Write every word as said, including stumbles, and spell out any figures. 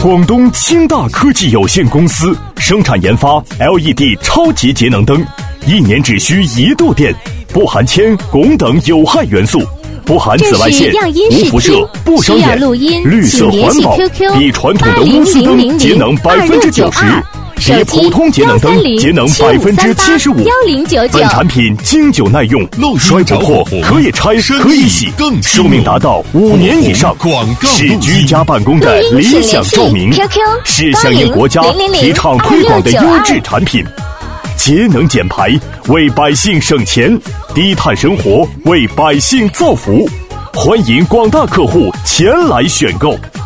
广东清大科技有限公司生产研发 L E D 超级节能灯，一年只需一度电，不含铅、汞等有害元素，不含紫外线，无辐射，不伤眼，绿色环保，比传统的钨丝灯节能百分之九十，比普通节能灯节能百分之七十五。本产品经久耐用，摔不破，可以拆，可以洗，寿命达到五年以上，是居家办公的理想照明，是响应国家提倡推广的优质产品。节能减排，为百姓省钱；低碳生活，为百姓造福。欢迎广大客户前来选购。